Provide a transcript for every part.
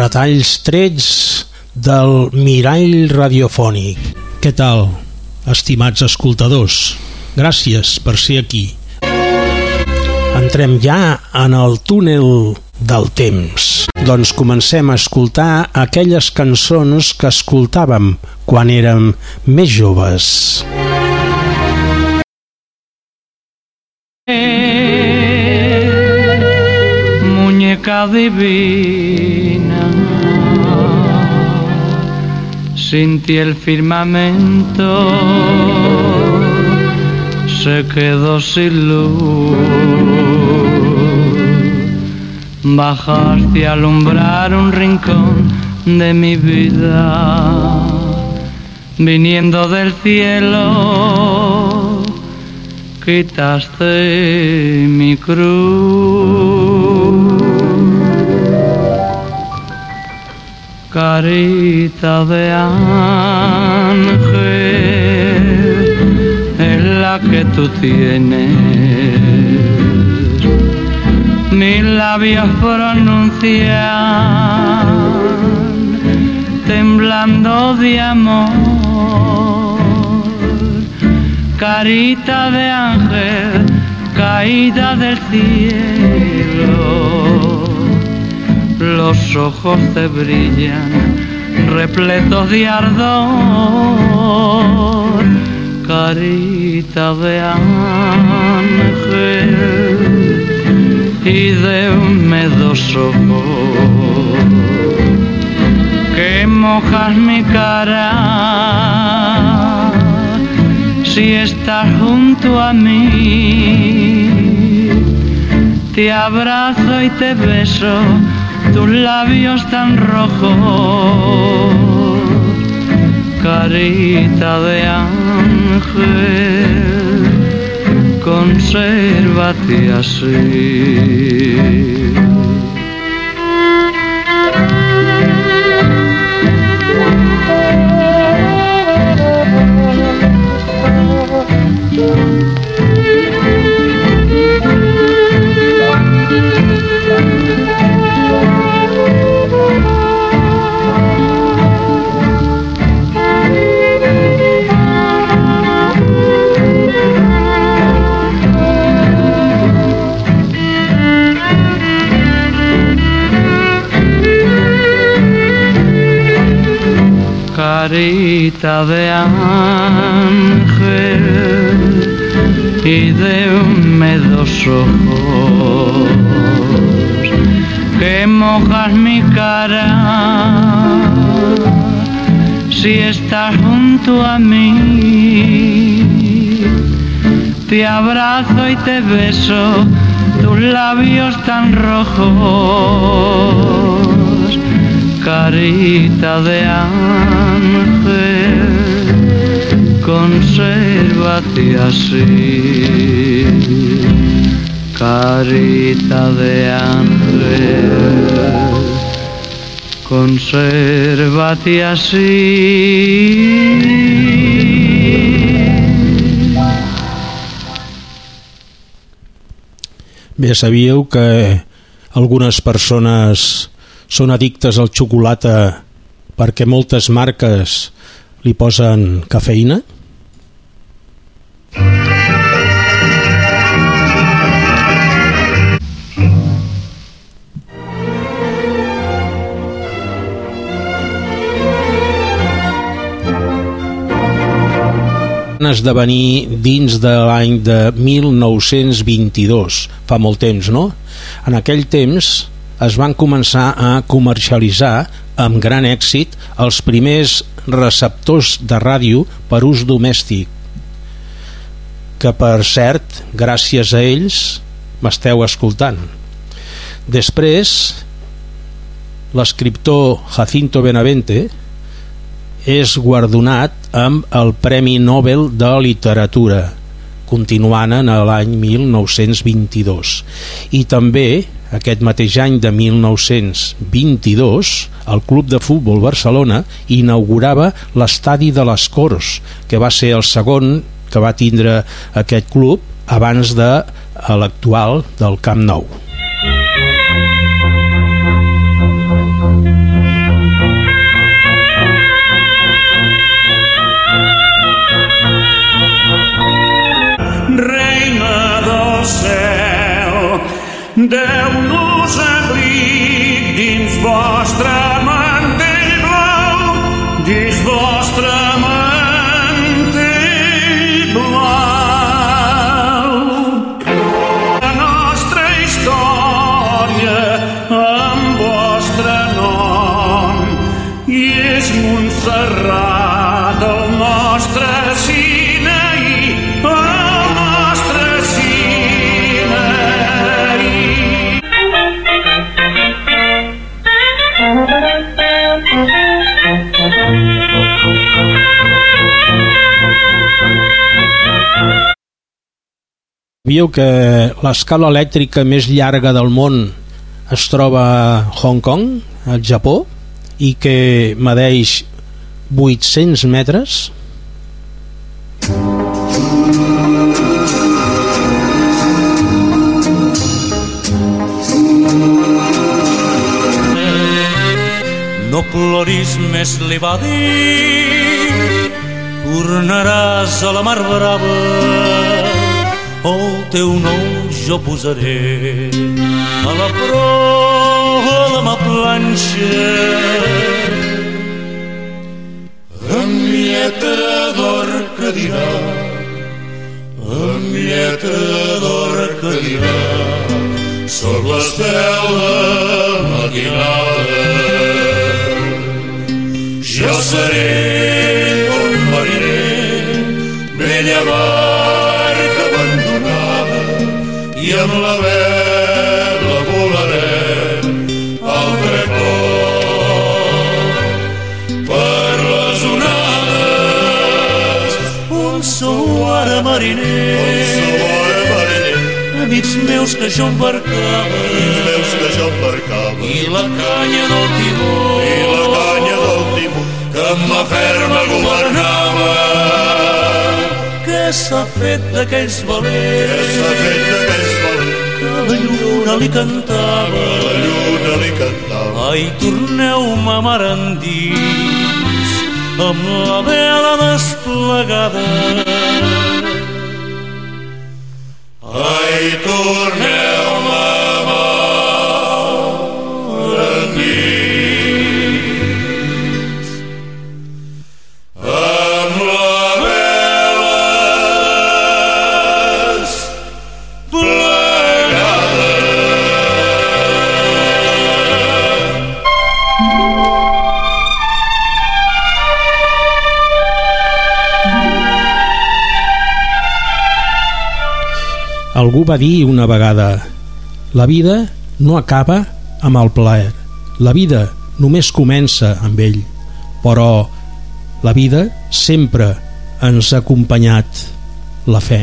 retalls trets del mirall radiofònic. Què tal, estimats escoltadors? Gràcies per ser aquí. Entrem ja en el túnel del temps. Doncs comencem a escoltar aquelles cançons que escoltàvem quan érem més joves. Muñeca divina, sin ti el firmamento se quedó sin luz. Bajaste a alumbrar un rincón de mi vida, viniendo del cielo, quitaste mi cruz. Carita de ángel es la que tú tienes, mis labios pronuncian temblando de amor. Carita de ángel caída del cielo, los ojos te brillan repletos de ardor. Carita de ángel y de húmedos ojos que mojas mi cara si estás junto a mí. Te abrazo y te beso, tus labios tan rojos. Carita de ángel, consérvate así. Carita de ángel y de húmedos ojos que mojas mi cara si estás junto a mí. Te abrazo y te beso, tus labios tan rojos. Carita de ángel, consérvate así. Carita de ángel, consérvate así. Bé, sabíeu que algunes persones són addictes al xocolata perquè moltes marques li posen cafeïna? Esdevenir dins de l'any de 1922, fa molt temps, no? En aquell temps es van començar a comercialitzar amb gran èxit els primers receptors de ràdio per ús domèstic, que per cert, gràcies a ells m'esteu escoltant. Després, l'escriptor Jacinto Benavente és guardonat amb el Premi Nobel de Literatura, continuant en l'any 1922. I també, aquest mateix any de 1922, el Club de Futbol Barcelona inaugurava l'Estadi de les Corts, que va ser el segon que va tindre aquest club abans de l'actual del Camp Nou. vostre mantell blau, dins vostre mantell blau. La nostra història amb vostre nom i és Montserrat el nostre Sinaí, el nostre Sinaí. Sabíeu que l'escala elèctrica més llarga del món es troba a Hong Kong, al Japó, i que medeix 800 metres? No ploris més, li va dir, tornaràs a la mar brava, el teu nom jo posaré a la proa de ma planxa. Amigueta d'or que dirà, amigueta d'or que dirà, soc l'estela matinada. Jo seré un mariner, vella barca abandonada, i amb la vela volarem al trecor per les onades. Un sou ara mariner, amics meus que jo embarcava, i la canya del timó, que amb mà ferma governava. Què s'ha fet d'aquells valents, que la lluna li cantava? Ai, torneu-me mar endins amb la vela desplegada. Ai, torneu-me mar endins amb la vela desplegada. Algú va dir una vegada: la vida no acaba amb el plaer, la vida només comença amb ell, però la vida sempre ens ha acompanyat la fe.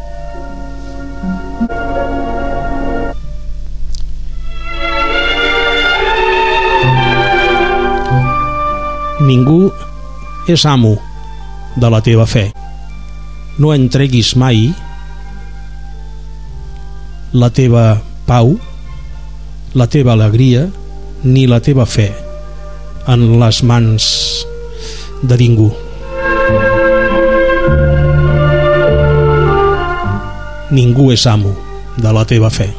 Ningú és amo de la teva fe. No entreguis mai la teva pau, la teva alegria ni la teva fe en les mans de ningú. Ningú és amo de la teva fe.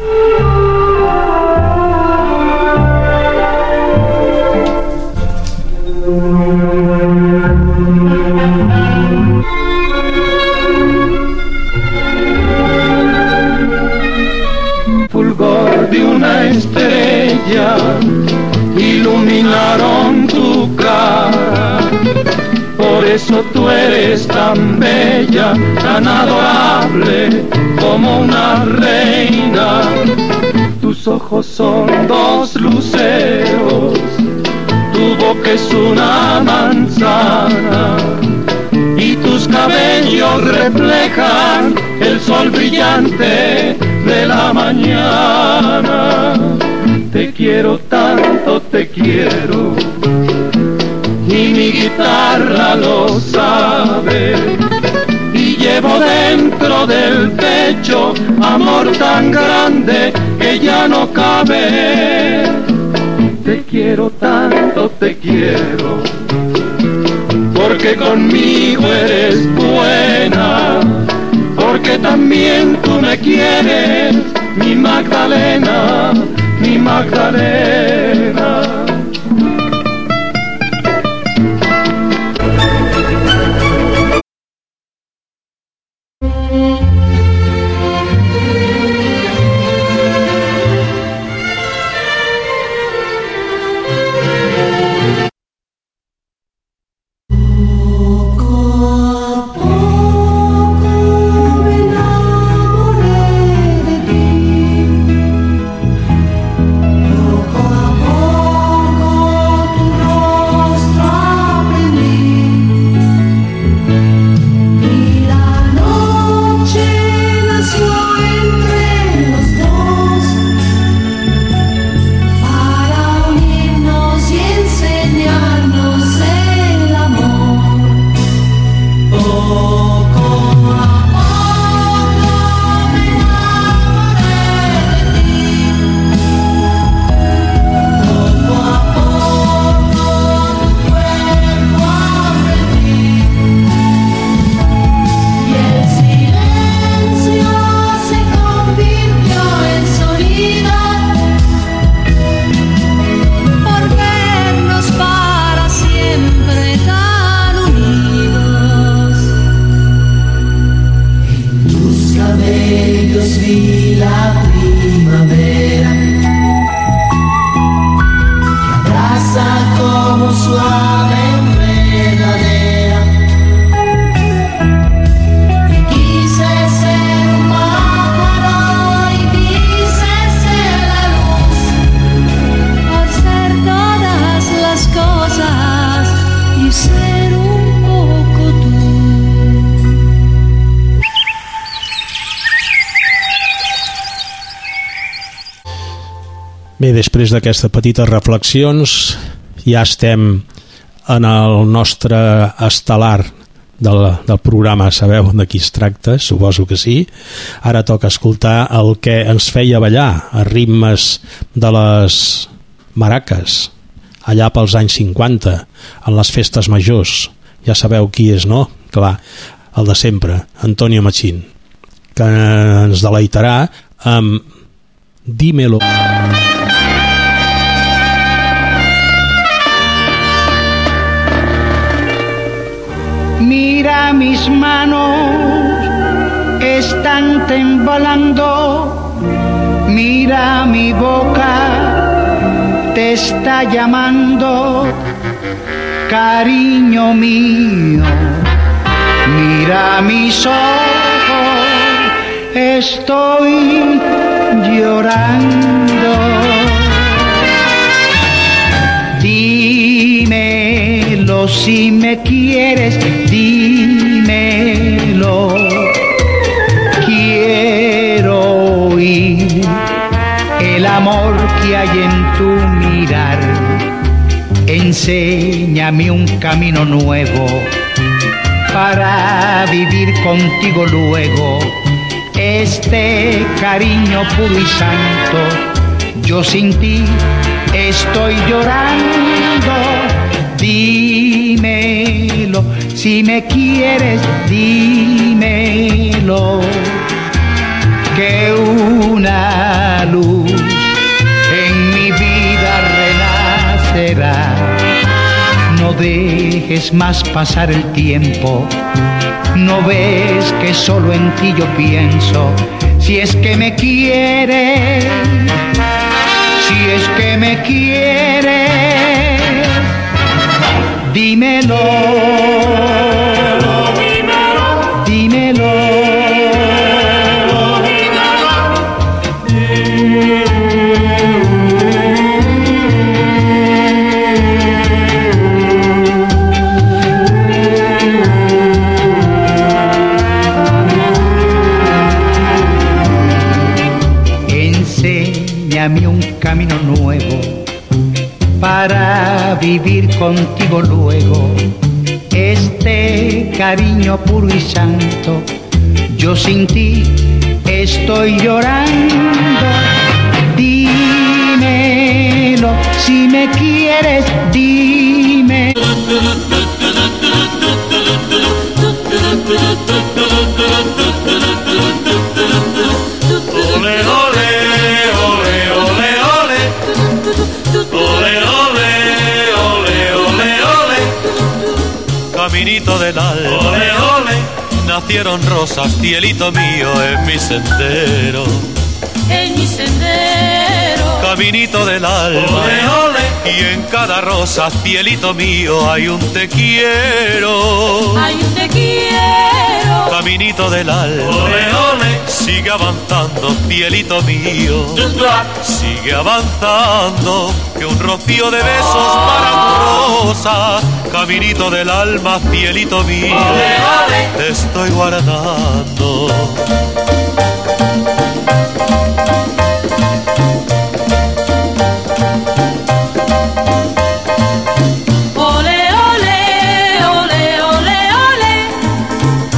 Fulgor de una estrella iluminaron tu cara, por eso tú eres tan bella, tan adorable como una reina. Tus ojos son dos luceros, tu boca es una manzana y tus cabellos reflejan el sol brillante de la mañana. Te quiero tanto, te quiero, y mi guitarra lo sabe, y llevo dentro del pecho amor tan grande que ya no cabe. Te quiero tanto, te quiero, porque conmigo eres buena, porque también tú me quieres, mi Magdalena, mi Magdalena. Bé, després d'aquestes petites reflexions ja estem en el nostre estel·lar del programa. Sabeu de qui es tracta? Suposo que sí. Ara toca escoltar el que ens feia ballar a ritmes de les maraques allà pels anys 50 en les festes majors. Ja sabeu qui és, no? Clar, el de sempre, Antonio Machín, que ens deleitarà amb Dímelo. Mira, mis manos están temblando, mira, mi boca te está llamando, cariño mío, mira mis ojos, estoy llorando. Dímelo si me quieres, dímelo. Quiero oír el amor que hay en tu mirar. Enséñame un camino nuevo para vivir contigo luego. Este cariño puro y santo, yo sin ti estoy llorando. Dímelo, si me quieres, dímelo. Que una luz en mi vida renacerá. No dejes más pasar el tiempo. No ves que solo en ti yo pienso. Si es que me quieres, si es que me quieres, dímelo, dímelo, dímelo. Enséñame un camino nuevo para vivir contigo luego. Este cariño puro y santo, yo sin ti estoy llorando. Dímelo, si me quieres, dime. Ole, ole, ole, ole, ole. Ole, ole, ole, ole, ole. Caminito del alma, ole, ole. Nacieron rosas, cielito mío, en mi sendero. En mi sendero. Caminito del alma, ole, ole. Y en cada rosa, cielito mío, hay un te quiero. Hay un te quiero. Caminito del alma, ole, ole. Sigue avanzando, cielito mío. Sigue avanzando, que un rocío de besos para tu rosa. Caminito del alma, cielito mío, ole, ole. Te estoy guardando. Ole, ole, ole, ole, ole.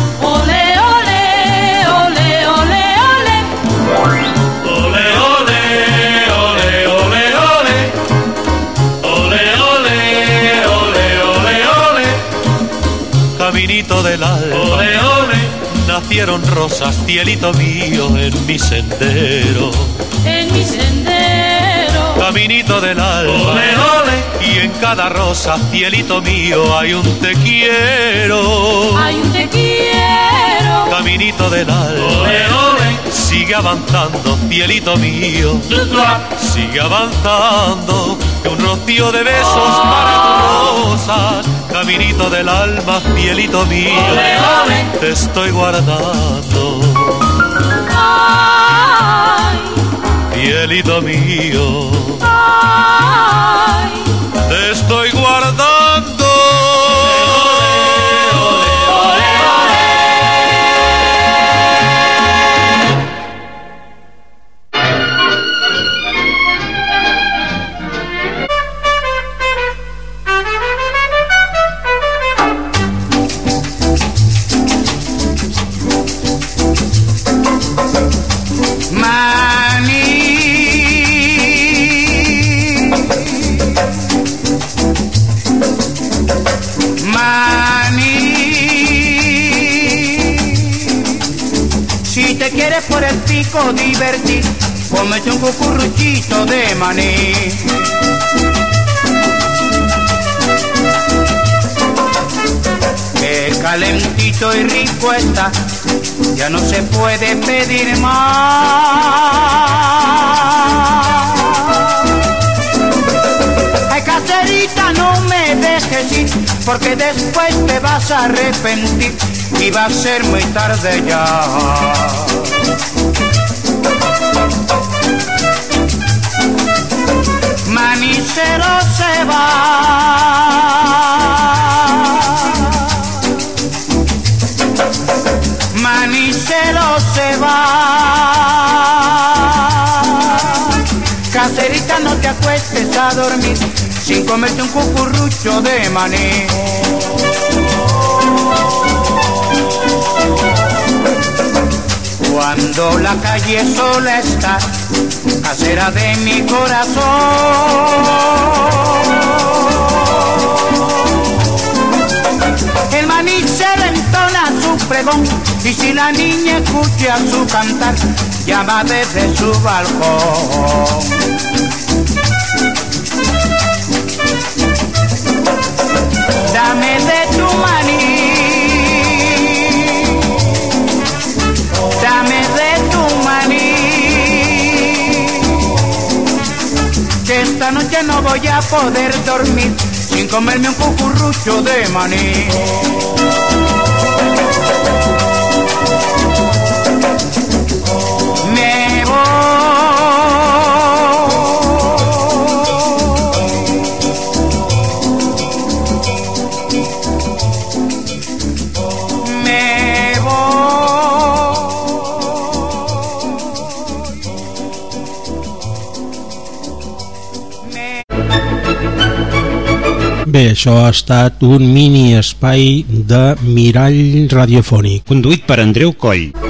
nacieron rosas, cielito mío, en mi sendero. En mi sendero, Caminito del alma, Ole, ole, y en cada rosa, cielito mío, hay un te quiero. hay un te quiero. Caminito del alma, ole, ole, sigue avanzando, cielito mío, sigue avanzando, que un rocío de besos para tus rosas. Caminito del alma, cielito mío, ole, ole. te estoy guardando, Ay, cielito mío, ay, te estoy guardando. Si te quieres por el pico divertir, cómete un cucurruchito de maní. Que calentito y rico está, ya no se puede pedir más. Ay, caserita, no me dejes ir, porque después te vas a arrepentir y va a ser muy tarde ya. Manicero se va, Manicero se va. Caserita, no te acuestes a dormir sin comerte un cucurrucho de maní. Cuando la calle sola está, casera de mi corazón, el manicero entona su pregón, y si la niña escucha su cantar, llama desde su balcón. Dame de tu maní, dame de tu maní, que esta noche no voy a poder dormir sin comerme un cucurrucho de maní. Me voy, me Bé, això ha estat un mini espai de Mirall Radiofònic. Conduït per Andreu Coll.